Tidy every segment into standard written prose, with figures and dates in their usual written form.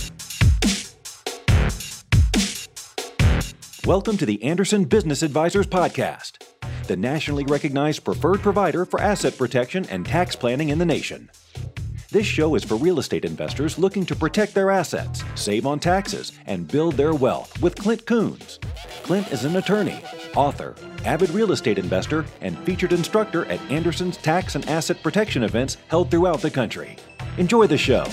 Welcome to the Anderson Business Advisors Podcast, the nationally recognized preferred provider for asset protection and tax planning in the nation. This show is for real estate investors looking to protect their assets, save on taxes, and build their wealth with Clint Coons. Clint is an attorney, author, avid real estate investor, and featured instructor at Anderson's tax and asset protection events held throughout the country. Enjoy the show.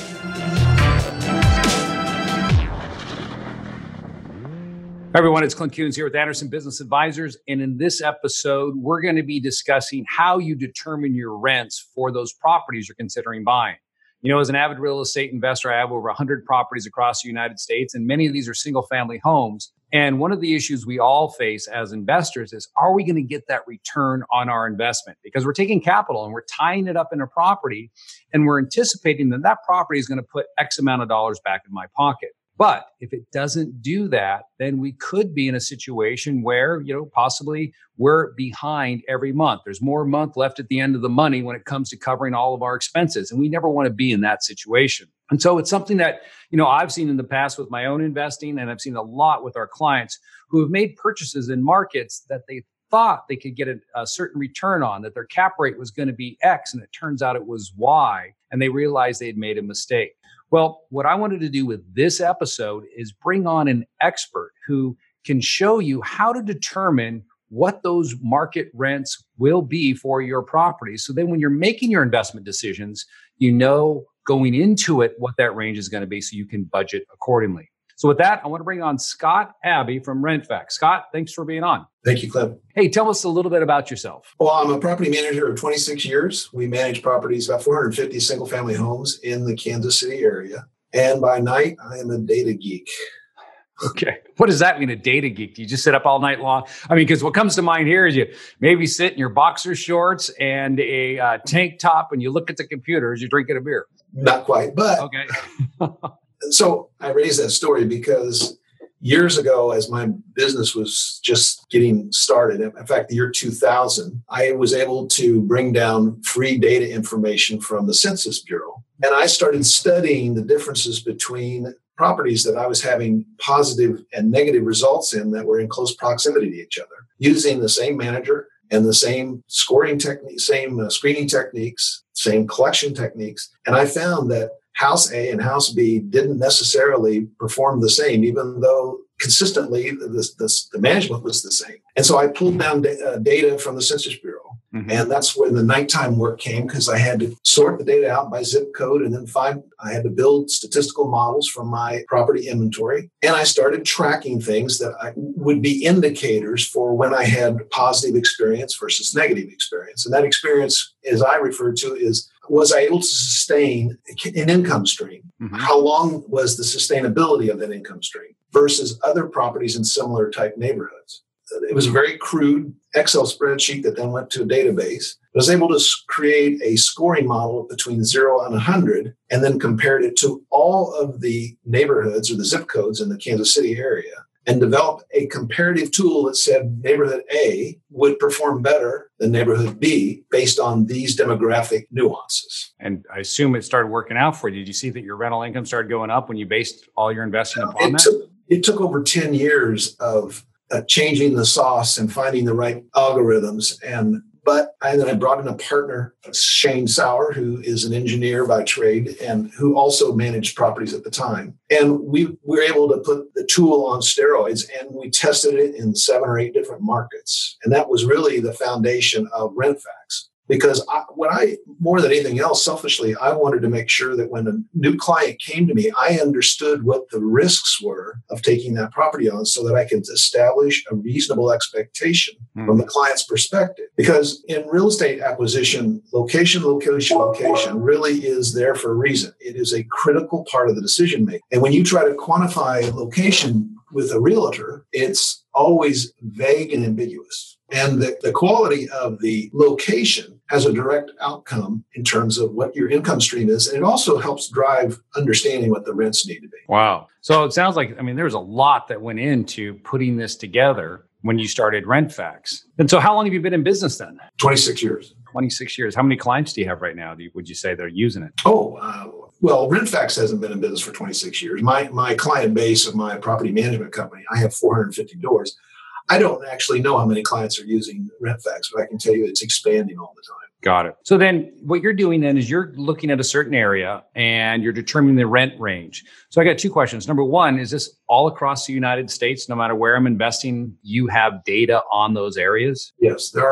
Hi everyone, it's Clint Coons here with Anderson Business Advisors, and in this episode, we're going to be discussing how you determine your rents for those properties you're considering buying. You know, as an avid real estate investor, I have over 100 properties across the United States, and many of these are single-family homes. And one of the issues we all face as investors is, are we going to get that return on our investment? Because we're taking capital and we're tying it up in a property, and we're anticipating that that property is going to put X amount of dollars back in my pocket. But if it doesn't do that, then we could be in a situation where, possibly we're behind every month. There's more month left at the end of the money when it comes to covering all of our expenses. And we never want to be in that situation. And so it's something that, I've seen in the past with my own investing, and I've seen a lot with our clients who have made purchases in markets that they thought they could get a certain return on, that their cap rate was going to be X, and it turns out it was Y, and they realized they had made a mistake. Well, what I wanted to do with this episode is bring on an expert who can show you how to determine what those market rents will be for your property. So then when you're making your investment decisions, you know going into it what that range is going to be so you can budget accordingly. So with that, I want to bring on Scott Abbey from RentFacts. Scott, thanks for being on. Thank you, Clint. Hey, tell us a little bit about yourself. Well, I'm a property manager of 26 years. We manage properties, about 450 single-family homes in the Kansas City area. And by night, I am a data geek. Okay. What does that mean, a data geek? Do you just sit up all night long? I mean, because what comes to mind here is you maybe sit in your boxer shorts and a tank top and you look at the computer as you're drinking a beer. Not quite, but okay. So I raised that story because years ago, as my business was just getting started, in fact, the year 2000, I was able to bring down free data information from the Census Bureau. And I started studying the differences between properties that I was having positive and negative results in that were in close proximity to each other, using the same manager and the same scoring technique, same screening techniques, same collection techniques. And I found that House A and House B didn't necessarily perform the same, even though consistently the management was the same. And so I pulled down data from the Census Bureau. Mm-hmm. And that's when the nighttime work came, because I had to sort the data out by zip code and then I had to build statistical models from my property inventory. And I started tracking things that would be indicators for when I had positive experience versus negative experience. And that experience, as I refer to, was I able to sustain an income stream? Mm-hmm. How long was the sustainability of that income stream versus other properties in similar type neighborhoods? It was a very crude Excel spreadsheet that then went to a database. I was able to create a scoring model between 0 and 100 and then compared it to all of the neighborhoods or the zip codes in the Kansas City area and develop a comparative tool that said neighborhood A would perform better than neighborhood B based on these demographic nuances. And I assume it started working out for you. Did you see that your rental income started going up when you based all your investing upon that? It took over 10 years of changing the sauce and finding the right algorithms. But I brought in a partner, Shane Sauer, who is an engineer by trade and who also managed properties at the time. And we were able to put the tool on steroids, and we tested it in 7 or 8 different markets. And that was really the foundation of RentFacts. Because more than anything else, selfishly, I wanted to make sure that when a new client came to me, I understood what the risks were of taking that property on so that I could establish a reasonable expectation from the client's perspective. Because in real estate acquisition, location really is there for a reason. It is a critical part of the decision making. And when you try to quantify location with a realtor, it's always vague and ambiguous. And the quality of the location has a direct outcome in terms of what your income stream is. And it also helps drive understanding what the rents need to be. Wow. So it sounds like, there's a lot that went into putting this together when you started RentFacts. And so how long have you been in business then? 26 years. 26 years. How many clients do you have right now? Would you say they're using it? Well, RentFax hasn't been in business for 26 years. My client base of my property management company, I have 450 doors. I don't actually know how many clients are using RentFax, but I can tell you it's expanding all the time. Got it. So then what you're doing then is you're looking at a certain area and you're determining the rent range. So I got two questions. Number one, is this all across the United States? No matter where I'm investing, you have data on those areas? Yes, there are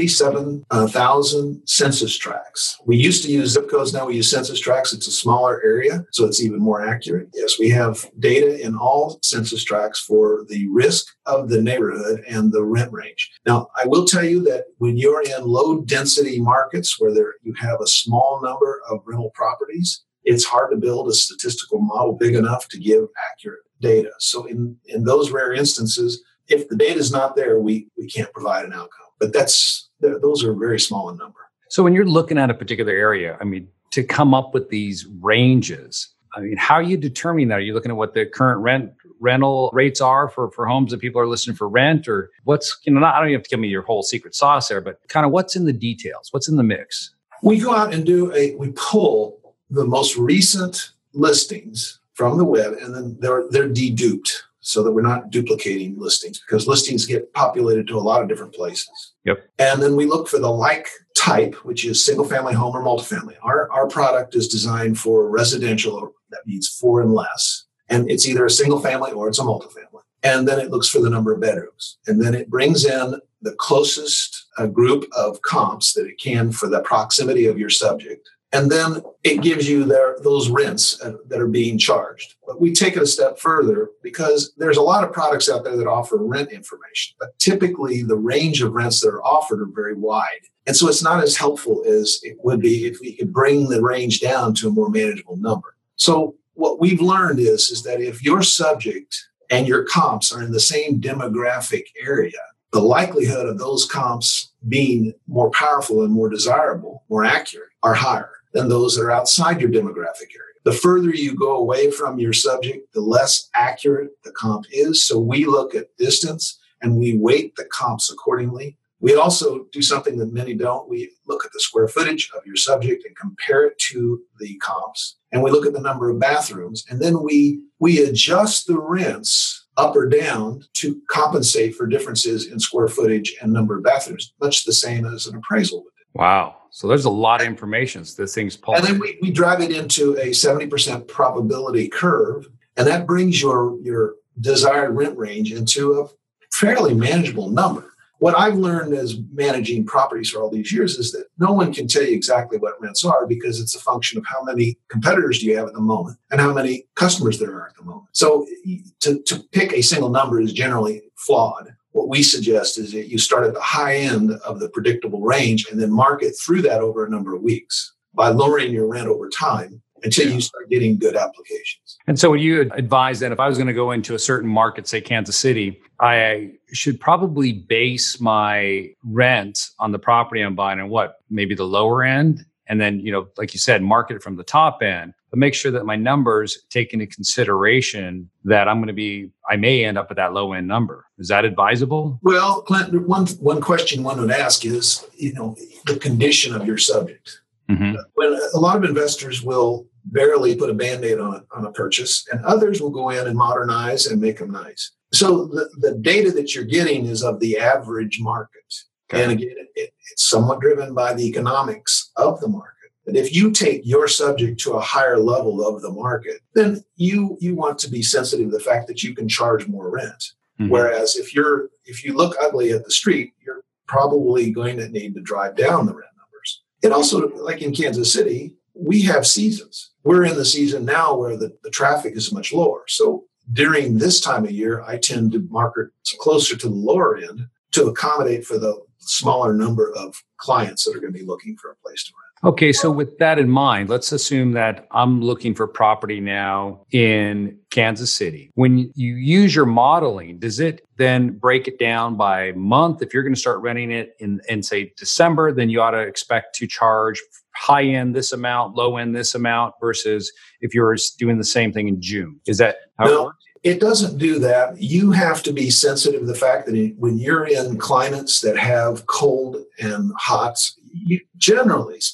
77,000 census tracts. We used to use zip codes. Now we use census tracts. It's a smaller area, so it's even more accurate. Yes, we have data in all census tracts for the risk of the neighborhood and the rent range. Now, I will tell you that when you're in low density markets where you have a small number of rental properties, it's hard to build a statistical model big enough to give accurate data. So in those rare instances, if the data is not there, we can't provide an outcome. But those are very small in number. So when you're looking at a particular area, I mean, to come up with these ranges, I mean, how are you determining that? Are you looking at what the current rental rates are for homes that people are listing for rent, or what's, I don't even have to give me your whole secret sauce there, but kind of what's in the details? What's in the mix? We go out and we pull the most recent listings from the web, and then they're deduped so that we're not duplicating listings, because listings get populated to a lot of different places. Yep. And then we look for the like type, which is single family home or multifamily. Our product is designed for residential, that means 4 and less. And it's either a single family or it's a multifamily. And then it looks for the number of bedrooms. And then it brings in the closest group of comps that it can for the proximity of your subject. And then it gives you those rents that are being charged. But we take it a step further because there's a lot of products out there that offer rent information. But typically, the range of rents that are offered are very wide. And so it's not as helpful as it would be if we could bring the range down to a more manageable number. So what we've learned is that if your subject and your comps are in the same demographic area, the likelihood of those comps being more powerful and more desirable, more accurate, are higher than those that are outside your demographic area. The further you go away from your subject, the less accurate the comp is. So we look at distance and we weight the comps accordingly. We also do something that many don't. We look at the square footage of your subject and compare it to the comps. And we look at the number of bathrooms. And then we adjust the rents up or down to compensate for differences in square footage and number of bathrooms, much the same as an appraisal would do. Wow. So there's a lot of information. So this thing's pulled. And then we drive it into a 70% probability curve. And that brings your desired rent range into a fairly manageable number. What I've learned as managing properties for all these years is that no one can tell you exactly what rents are, because it's a function of how many competitors do you have at the moment and how many customers there are at the moment. So to pick a single number is generally flawed. What we suggest is that you start at the high end of the predictable range and then market through that over a number of weeks by lowering your rent over time until you start getting good applications. And so would you advise that if I was going to go into a certain market, say Kansas City, I should probably base my rent on the property I'm buying and maybe the lower end? And then, like you said, market it from the top end, but make sure that my numbers take into consideration that I may end up at that low end number. Is that advisable? Well, Clint, one question one would ask is, the condition of your subject. Mm-hmm. When a lot of investors will barely put a Band-Aid on a purchase, and others will go in and modernize and make them nice. So the data that you're getting is of the average market. Okay. And again, it's somewhat driven by the economics of the market. But if you take your subject to a higher level of the market, then you want to be sensitive to the fact that you can charge more rent. Mm-hmm. Whereas if you look ugly at the street, you're probably going to need to drive down the rent numbers. And also, like in Kansas City, we have seasons. We're in the season now where the traffic is much lower. So during this time of year, I tend to market closer to the lower end to accommodate for the smaller number of clients that are going to be looking for a place to rent. Okay, so with that in mind, let's assume that I'm looking for property now in Kansas City. When you use your modeling, does it then break it down by month? If you're going to start renting it in say December, then you ought to expect to charge high end this amount, low end this amount, versus if you're doing the same thing in June. Is that how it works? It doesn't do that. You have to be sensitive to the fact that when you're in climates that have cold and hot, generally speaking,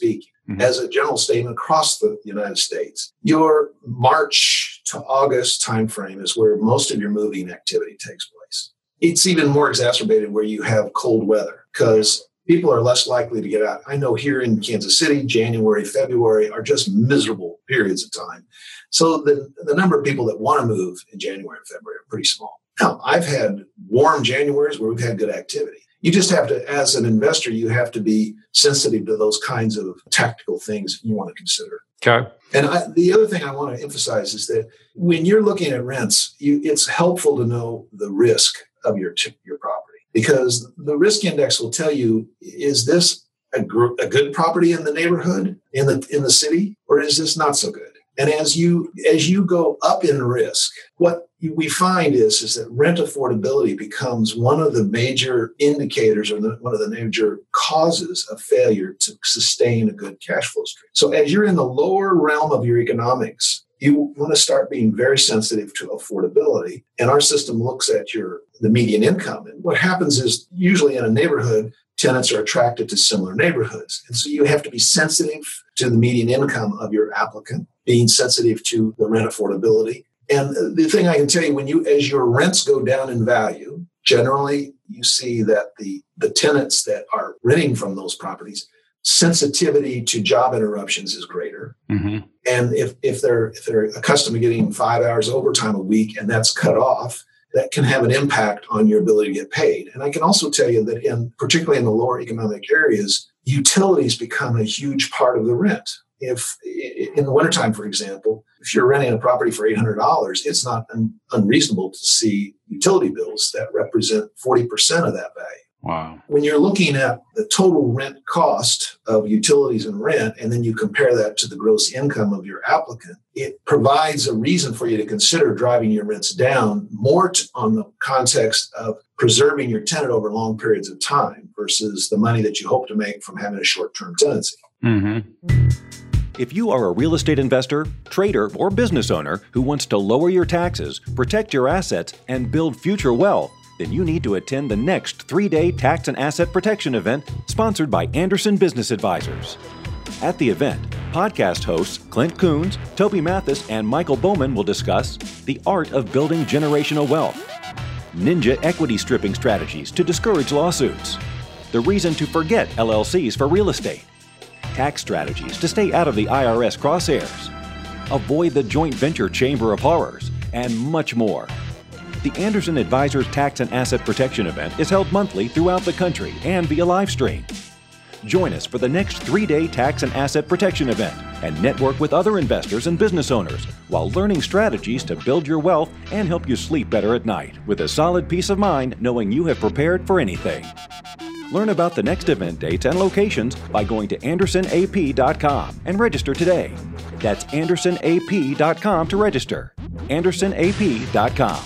as a general statement across the United States. Your March to August timeframe is where most of your moving activity takes place. It's even more exacerbated where you have cold weather because people are less likely to get out. I know here in Kansas City, January, February are just miserable periods of time. So the number of people that want to move in January and February are pretty small. Now, I've had warm Januaries where we've had good activity. You just have to, as an investor, you have to be sensitive to those kinds of tactical things you want to consider. Okay. And the other thing I want to emphasize is that when you're looking at rents, it's helpful to know the risk of your property, because the risk index will tell you, is this a good property in the neighborhood, in the city, or is this not so good? And as you go up in risk, what we find is that rent affordability becomes one of the major indicators or one of the major causes of failure to sustain a good cash flow stream. So as you're in the lower realm of your economics, you want to start being very sensitive to affordability. And our system looks at the median income. And what happens is usually in a neighborhood, tenants are attracted to similar neighborhoods. And so you have to be sensitive to the median income of your applicant, being sensitive to the rent affordability. And the thing I can tell you, as your rents go down in value, generally you see that the tenants that are renting from those properties, sensitivity to job interruptions is greater. Mm-hmm. And if they're accustomed to getting 5 hours overtime a week and that's cut off, that can have an impact on your ability to get paid. And I can also tell you that particularly in the lower economic areas, utilities become a huge part of the rent. If in the wintertime, for example, if you're renting a property for $800, it's not unreasonable to see utility bills that represent 40% of that value. Wow. When you're looking at the total rent cost of utilities and rent, and then you compare that to the gross income of your applicant, it provides a reason for you to consider driving your rents down more on the context of preserving your tenant over long periods of time versus the money that you hope to make from having a short-term tenancy. Mm-hmm. If you are a real estate investor, trader, or business owner who wants to lower your taxes, protect your assets, and build future wealth, then you need to attend the next 3-day tax and asset protection event sponsored by Anderson Business Advisors. At the event, podcast hosts Clint Coons, Toby Mathis, and Michael Bowman will discuss the art of building generational wealth, ninja equity stripping strategies to discourage lawsuits, the reason to forget LLCs for real estate, tax strategies to stay out of the IRS crosshairs, avoid the joint venture chamber of horrors, and much more. The Anderson Advisors Tax and Asset Protection event is held monthly throughout the country and via live stream. Join us for the next 3-day tax and asset protection event and network with other investors and business owners while learning strategies to build your wealth and help you sleep better at night with a solid peace of mind knowing you have prepared for anything. Learn about the next event dates and locations by going to AndersonAP.com and register today. That's AndersonAP.com to register. AndersonAP.com.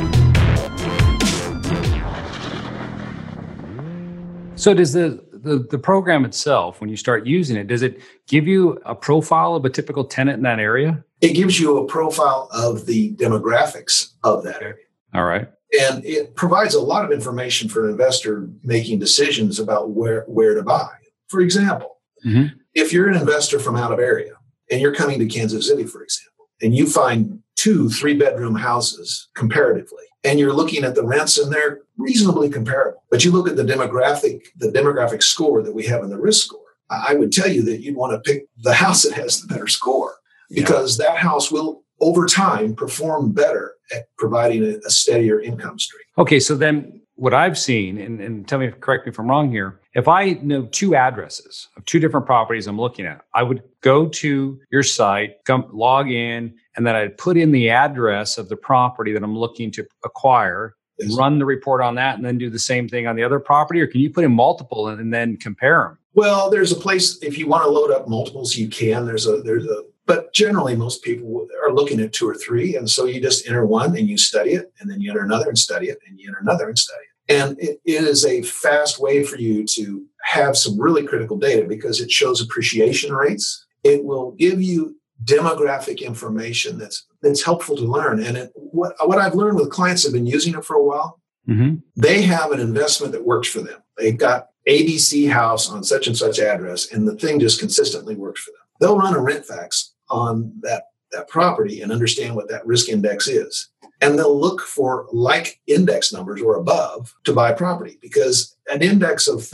So does the program itself, when you start using it, does it give you a profile of a typical tenant in that area? It gives you a profile of the demographics of that area. All right. And it provides a lot of information for an investor making decisions about where to buy. For example, mm-hmm. if you're an investor from out of area and you're coming to Kansas City, for example, and you find 2 3-bedroom houses comparatively, and you're looking at the rents and they're reasonably comparable, but you look at the demographic score that we have in the risk score, I would tell you that you'd want to pick the house that has the better score because that house will, over time, perform better at providing a steadier income stream. Okay, so then what I've seen, and correct me if I'm wrong here, if I know 2 addresses of 2 different properties I'm looking at, I would go to your site, log in, and then I'd put in the address of the property that I'm looking to acquire, run the report on that, and then do the same thing on the other property? Or can you put in multiple and then compare them? Well, there's a place, if you want to load up multiples, you can. But generally, most people are looking at 2 or 3. And so you just enter one and you study it, and then you enter another and study it, and you enter another and study it. And it is a fast way for you to have some really critical data because it shows appreciation rates. It will give you demographic information that's helpful to learn. And what I've learned with clients that have been using it for a while, mm-hmm. they have an investment that works for them. They've got ABC house on such and such address, and the thing just consistently works for them. They'll run a rent fax on that property and understand what that risk index is. And they'll look for like index numbers or above to buy property, because an index of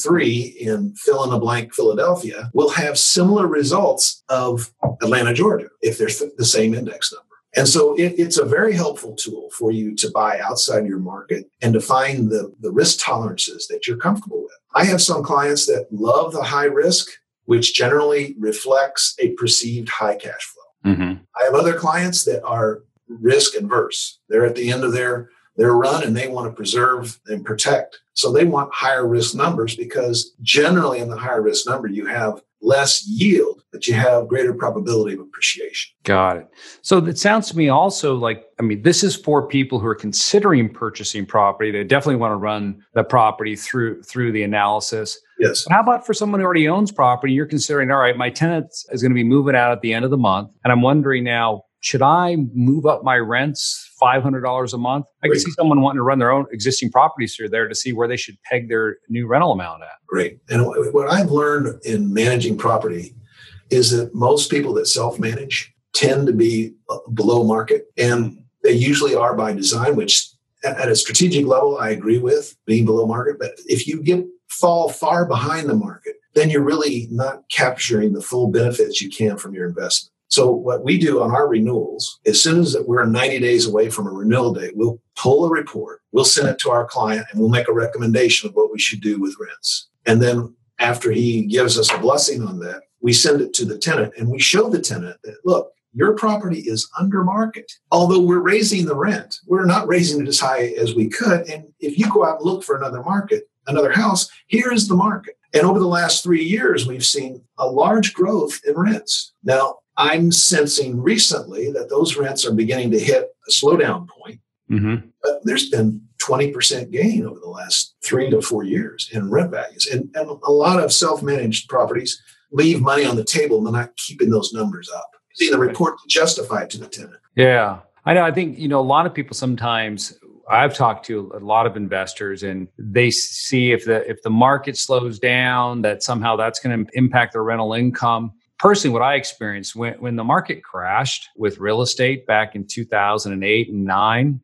33 in fill in the blank Philadelphia will have similar results of Atlanta, Georgia, if they're the same index number. And so it's a very helpful tool for you to buy outside your market and to find the risk tolerances that you're comfortable with. I have some clients that love the high risk, which generally reflects a perceived high cash flow. Mm-hmm. I have other clients that are risk adverse. They're at the end of their run and they want to preserve and protect. So they want higher risk numbers, because generally in the higher risk number, you have less yield, but you have greater probability of appreciation. Got it. So it sounds to me also like, this is for people who are considering purchasing property. They definitely want to run the property through the analysis. Yes. But how about for someone who already owns property? You're considering, all right, my tenant is going to be moving out at the end of the month. And I'm wondering now, should I move up my rents $500 a month? I can see someone wanting to run their own existing properties through there to see where they should peg their new rental amount at. Great. And what I've learned in managing property is that most people that self-manage tend to be below market. And they usually are by design, which at a strategic level, I agree with being below market. But if you fall far behind the market, then you're really not capturing the full benefits you can from your investment. So what we do on our renewals, as soon as we're 90 days away from a renewal date, we'll pull a report, we'll send it to our client, and we'll make a recommendation of what we should do with rents. And then after he gives us a blessing on that, we send it to the tenant and we show the tenant that, look, your property is under market. Although we're raising the rent, we're not raising it as high as we could. And if you go out and look for another house, here is the market. And over the last 3 years, we've seen a large growth in rents. Now, I'm sensing recently that those rents are beginning to hit a slowdown point. Mm-hmm. But there's been 20% gain over the last 3 to 4 years in rent values. And a lot of self-managed properties leave money on the table and they're not keeping those numbers up. See the report to justify it to the tenant. Yeah, I know. I think, a lot of people sometimes, I've talked to a lot of investors and they see if the market slows down, that somehow that's going to impact their rental income. Personally, what I experienced when the market crashed with real estate back in 2008 and 9,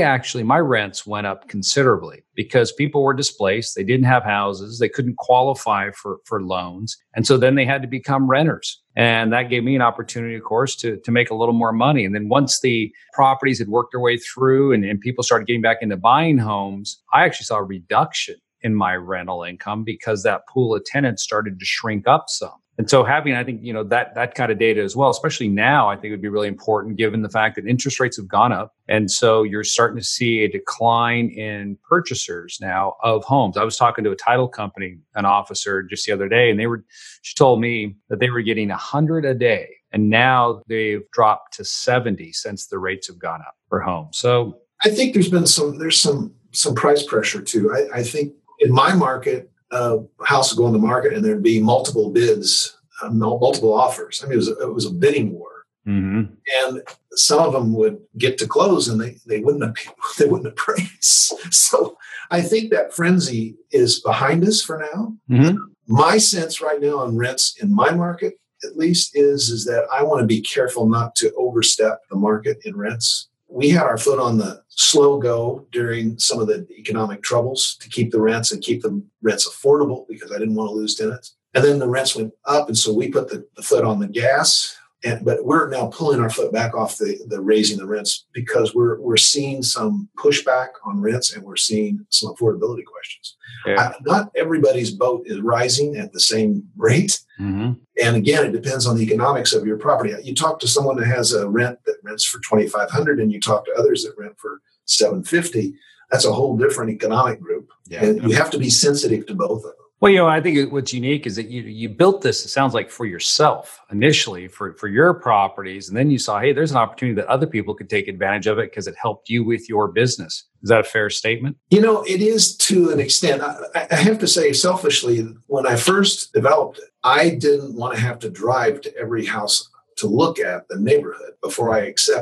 my rents went up considerably because people were displaced. They didn't have houses. They couldn't qualify for loans. And so then they had to become renters. And that gave me an opportunity, of course, to make a little more money. And then once the properties had worked their way through and people started getting back into buying homes, I actually saw a reduction in my rental income because that pool of tenants started to shrink up some. And so having, I think, that kind of data as well, especially now, I think would be really important given the fact that interest rates have gone up. And so you're starting to see a decline in purchasers now of homes. I was talking to a title company, an officer just the other day, and she told me that they were getting 100 a day. And now they've dropped to 70 since the rates have gone up for homes. So I think there's some price pressure too. I think in my market, house would go on the market and there'd be multiple bids, multiple offers. It was a bidding war. Mm-hmm. And some of them would get to close and they wouldn't appraise. So I think that frenzy is behind us for now. Mm-hmm. My sense right now on rents in my market, at least, is that I want to be careful not to overstep the market in rents. We had our foot on the slow go during some of the economic troubles to keep the rents and keep the rents affordable because I didn't want to lose tenants. And then the rents went up. And so we put the foot on the gas. But we're now pulling our foot back off the raising the rents because we're seeing some pushback on rents and we're seeing some affordability questions. Yeah. Not everybody's boat is rising at the same rate. Mm-hmm. And again, it depends on the economics of your property. You talk to someone that has a rent that rents for $2,500 and you talk to others that rent for $750. That's a whole different economic group. Yeah. And you have to be sensitive to both of them. Well, I think what's unique is that you built this, it sounds like, for yourself initially, for your properties. And then you saw, hey, there's an opportunity that other people could take advantage of it because it helped you with your business. Is that a fair statement? It is to an extent. I have to say, selfishly, when I first developed it, I didn't want to have to drive to every house to look at the neighborhood before I accepted it.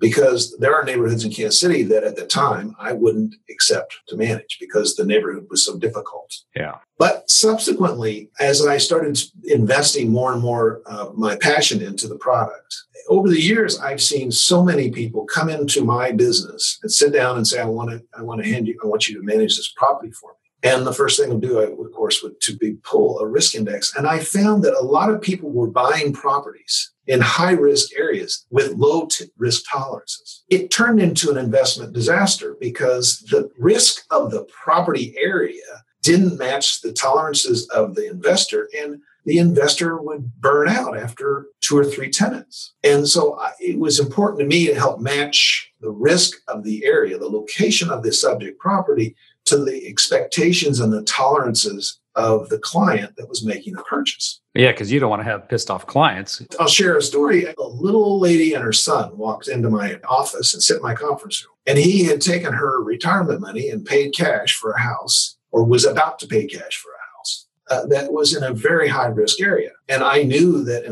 because there are neighborhoods in Kansas City that at the time I wouldn't accept to manage because the neighborhood was so difficult. Yeah. But subsequently, as I started investing more and more of my passion into the product, over the years, I've seen so many people come into my business and sit down and say, I want you to manage this property for me. And the first thing I'll do, of course, would be pull a risk index. And I found that a lot of people were buying properties in high-risk areas with low risk tolerances. It turned into an investment disaster because the risk of the property area didn't match the tolerances of the investor, and the investor would burn out after 2 or 3 tenants. And so it was important to me to help match the risk of the area, the location of the subject property, to the expectations and the tolerances of the client that was making the purchase. Yeah, because you don't want to have pissed off clients. I'll share a story. A little old lady and her son walked into my office and sat in my conference room. And he had taken her retirement money and paid cash for a house, or was about to pay cash for a house that was in a very high risk area. And I knew that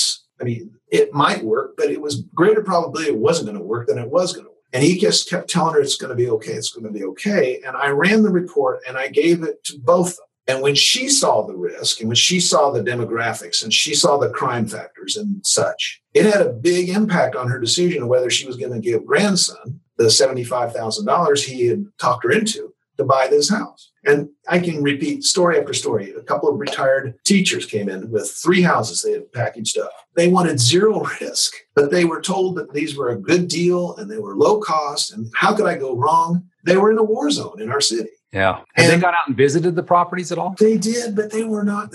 it might work, but it was greater probability it wasn't going to work than it was going to work. And he just kept telling her it's going to be okay, it's going to be okay. And I ran the report and I gave it to both of them. And when she saw the risk and when she saw the demographics and she saw the crime factors and such, it had a big impact on her decision of whether she was going to give grandson the $75,000 he had talked her into to buy this house. And I can repeat story after story. A couple of retired teachers came in with 3 houses they had packaged up. They wanted zero risk, but they were told that these were a good deal and they were low cost. And how could I go wrong? They were in a war zone in our city. Yeah. Have they gone out and visited the properties at all? They did, but they were not,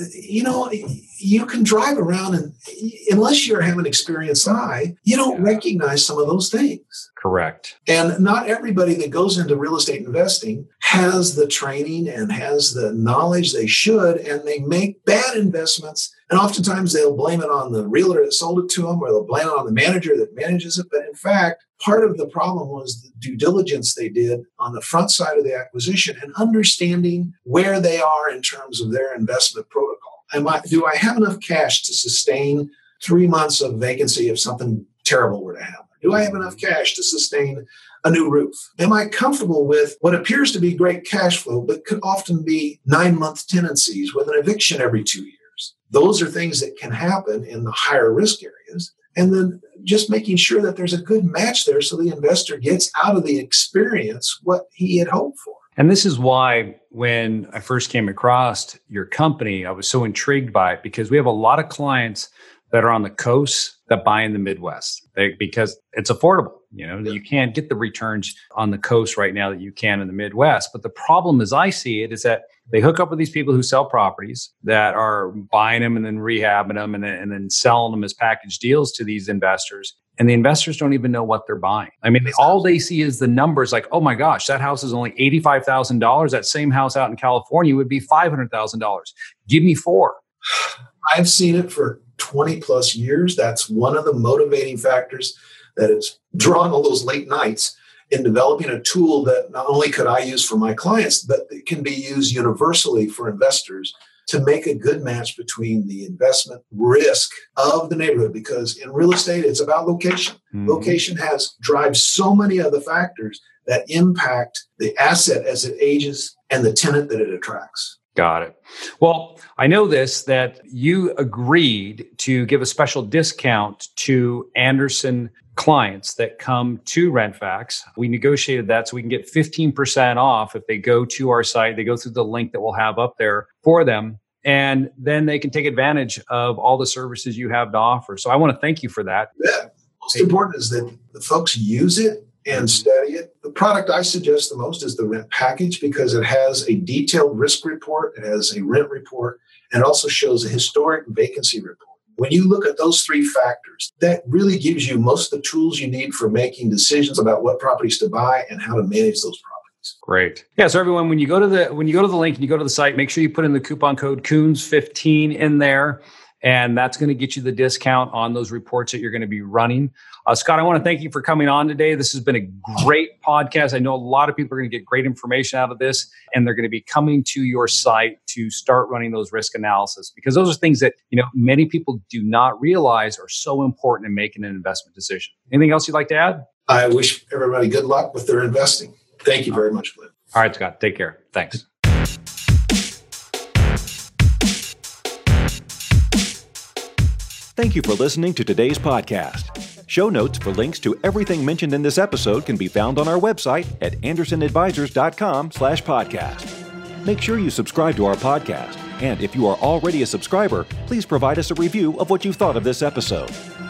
you can drive around and unless you have an experienced eye, you don't recognize some of those things. Correct. And not everybody that goes into real estate investing has the training and has the knowledge they should, and they make bad investments. And oftentimes they'll blame it on the realtor that sold it to them, or they'll blame it on the manager that manages it. But in fact, part of the problem was the due diligence they did on the front side of the acquisition and understanding where they are in terms of their investment protocol. Do I have enough cash to sustain 3 months of vacancy if something terrible were to happen? Do I have enough cash to sustain a new roof? Am I comfortable with what appears to be great cash flow, but could often be 9-month tenancies with an eviction every 2 years? Those are things that can happen in the higher risk areas. And then just making sure that there's a good match there so the investor gets out of the experience what he had hoped for. And this is why when I first came across your company, I was so intrigued by it, because we have a lot of clients that are on the coast that buy in the Midwest because it's affordable. You can't get the returns on the coast right now that you can in the Midwest. But the problem as I see it is that they hook up with these people who sell properties that are buying them and then rehabbing them and then selling them as package deals to these investors. And the investors don't even know what they're buying. I mean, all they see is the numbers like, oh my gosh, that house is only $85,000. That same house out in California would be $500,000. Give me 4. I've seen it for 20 plus years. That's one of the motivating factors that has drawn all those late nights in developing a tool that not only could I use for my clients, but it can be used universally for investors to make a good match between the investment risk of the neighborhood. Because in real estate, it's about location. Mm-hmm. Location drives so many other factors that impact the asset as it ages and the tenant that it attracts. Got it. Well, I know that you agreed to give a special discount to Anderson clients that come to RentFax. We negotiated that so we can get 15% off if they go to our site. They go through the link that we'll have up there for them, and then they can take advantage of all the services you have to offer. So I want to thank you for that. Yeah. Most important is that the folks use it and study it. The product I suggest the most is the rent package because it has a detailed risk report, it has a rent report, and it also shows a historic vacancy report. When you look at those 3 factors, that really gives you most of the tools you need for making decisions about what properties to buy and how to manage those properties. Great. Yeah. So everyone, when you go to the link and you go to the site, make sure you put in the coupon code Coons15 in there. And that's going to get you the discount on those reports that you're going to be running. Scott, I want to thank you for coming on today. This has been a great podcast. I know a lot of people are going to get great information out of this, and they're going to be coming to your site to start running those risk analysis, because those are things that many people do not realize are so important in making an investment decision. Anything else you'd like to add? I wish everybody good luck with their investing. Thank you very much, Glenn. All right, Scott. Take care. Thanks. Thank you for listening to today's podcast. Show notes for links to everything mentioned in this episode can be found on our website at andersonadvisors.com/podcast. Make sure you subscribe to our podcast. And if you are already a subscriber, please provide us a review of what you thought of this episode.